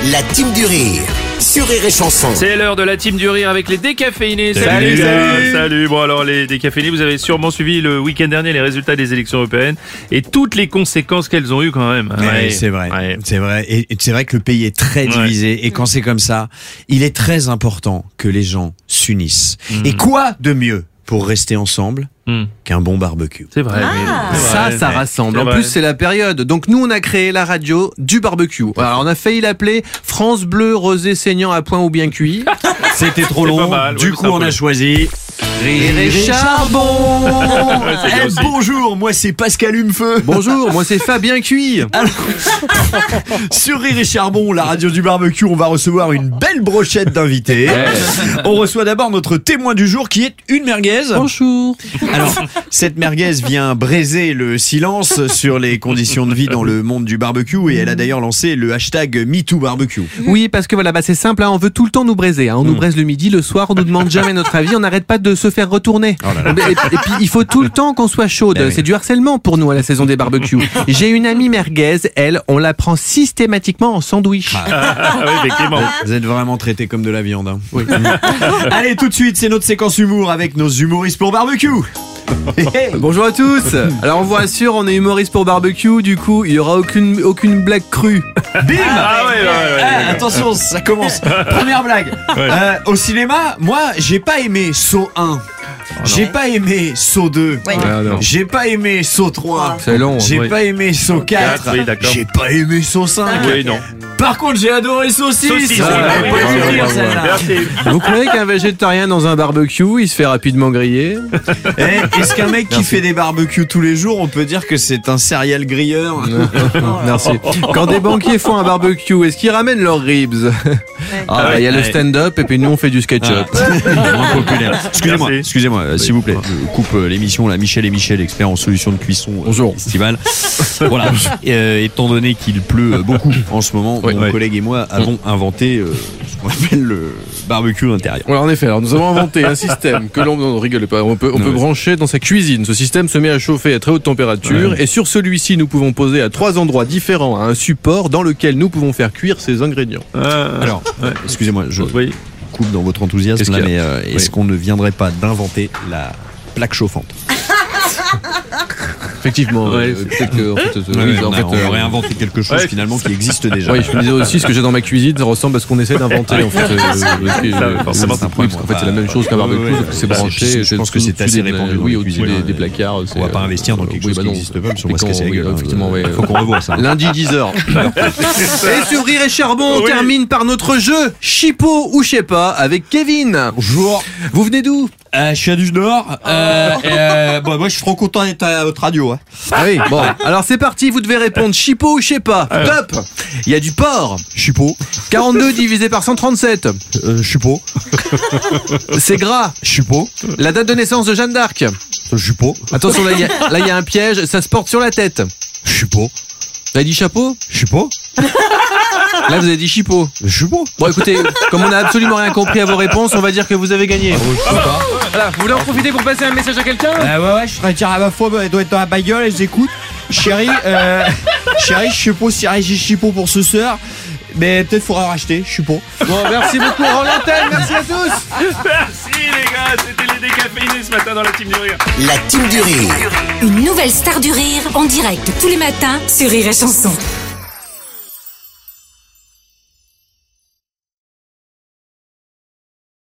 La team du rire sur Rire et Chanson. C'est l'heure de la team du rire avec les décaféinés. Salut. Salut. Bon alors les décaféinés, vous avez sûrement suivi le week-end dernier les résultats des élections européennes et toutes les conséquences qu'elles ont eues quand même. Ouais, c'est vrai. Ouais. C'est vrai. Et c'est vrai que le pays est très divisé. Et quand c'est comme ça, il est très important que les gens s'unissent. Et quoi de mieux pour rester ensemble qu'un bon barbecue? C'est vrai. Ça rassemble. C'est En vrai. plus, c'est la période. Donc, nous, on a créé la radio du barbecue. Alors, on a failli l'appeler France Bleu, rosé saignant à point ou bien cuit. C'était trop C'est long. pas mal, Du ouais, coup, c'est un on peu a long. choisi Rire et Charbon. c'est bien aussi. Bonjour, moi c'est Pascal Humefeu. Bonjour, moi, c'est Fabien Cuit. Sur Rire et Charbon, la radio du barbecue, on va recevoir une belle brochette d'invités. On reçoit d'abord notre témoin du jour qui est une merguez. Bonjour. Alors, cette merguez vient briser le silence sur les conditions de vie dans le monde du barbecue et elle a d'ailleurs lancé le hashtag MeTooBarbecue. Oui, parce que voilà, c'est simple, hein, on veut tout le temps nous braiser. Hein. On nous braise le midi, le soir, on nous demande jamais notre avis, on n'arrête pas de se faire retourner. Oh là là. Et puis, il faut tout le temps qu'on soit chaude. Ben oui. C'est du harcèlement pour nous à la saison des barbecues. J'ai une amie merguez, elle, on la prend systématiquement en sandwich. Ah oui, effectivement. Vous êtes vraiment traité comme de la viande. Hein. Oui. Allez, tout de suite, c'est notre séquence humour avec nos humoristes pour barbecue. Bonjour à tous. Alors on vous rassure, on est humoriste pour barbecue, du coup il y aura aucune blague crue. Bim Ah ouais. Ah, attention, ça commence. Première blague. Au cinéma, moi, j'ai pas aimé Saut 1. J'ai pas aimé Saut 2. Ah, non. J'ai pas aimé Saut 3. C'est long. J'ai Oui. pas aimé Saut 4. Oui, d'accord. J'ai pas aimé Saut 5. Oui, non. Par contre, j'ai adoré Saut 6. Saucisse, Ah, oui, mais oui, pas oui, dû oui, dire oui, celle-là. Merci. Vous croyez qu'un végétarien dans un barbecue, il se fait rapidement griller? Est-ce qu'un mec qui fait des barbecues tous les jours, on peut dire que c'est un serial grilleur? Merci. Quand des banquiers font un barbecue, est-ce qu'ils ramènent leurs ribs? Il y a le stand-up et puis nous on fait du SketchUp. Moins populaire. Excusez-moi, Merci. excusez-moi, s'il vous plaît. Je coupe l'émission là. Michel et Michel, expert en solutions de cuisson. Bonjour. Estival. Voilà. Étant donné qu'il pleut beaucoup en ce moment, Oui. mon Ouais. collègue et moi avons inventé ce qu'on appelle le barbecue intérieur. Voilà, en effet, alors nous avons inventé un système que l'on ne rigole pas, on peut brancher dans sa cuisine. Ce système se met à chauffer à très haute température et sur celui-ci nous pouvons poser à 3 endroits différents un support dans lequel nous pouvons faire cuire ces ingrédients. Alors, excusez-moi, je Oui. coupe dans votre enthousiasme Qu'est-ce là, qu'il y mais a est-ce qu'on ne viendrait pas d'inventer la plaque chauffante? Effectivement, peut-être que on aurait inventé quelque chose Ouais, finalement qui existe déjà. Oui, je me disais aussi ce que j'ai dans ma cuisine, ça ressemble à ce qu'on essaie d'inventer en fait. forcément, c'est parce qu'en fait c'est la même chose qu'un barbecue, ouais, sauf que c'est ouais, branché. je pense que c'est assez répandu dans Oui, les au-dessus cuisines, des ouais. placards. On va pas investir dans quelque chose qui n'existe pas, parce qu'on va se casser la gueule. Effectivement, ouais. Faut qu'on revoie ça. Lundi 10h. Et sur Rire et Charbon, on Oui. termine par notre jeu Chipot ou je sais pas avec Kevin. Bonjour. Vous venez d'où? Je suis du Nord. Bon, moi, je suis trop content d'être à votre radio. Hein. Ah oui, bon. Alors c'est parti, vous devez répondre Chipot ou je sais pas. Top. Il y a du porc. Chipot. 42 divisé par 137. Chipot. C'est gras. Chipot. La date de naissance de Jeanne d'Arc. Chipot. Attention, là il y a un piège, ça se porte sur la tête. Chipot. Vous avez dit chapeau? Chipot. Là vous avez dit chipot. Chipot. Bon écoutez, comme on a absolument rien compris à vos réponses, on va dire que vous avez gagné. Voilà, vous voulez en profiter pour passer un message à quelqu'un? Ouais, je serais dire à ma fois, elle doit être dans la bagnole, elle écoute. Chérie, je sais pas si j'ai chipot pour ce soir, mais peut-être faudra racheter, je sais pas. Bon, merci beaucoup, rends l'antenne, merci à tous. Merci les gars, c'était les décaféinés ce matin dans la team du rire. La team du rire. Une nouvelle star du rire en direct tous les matins sur Rire et Chanson.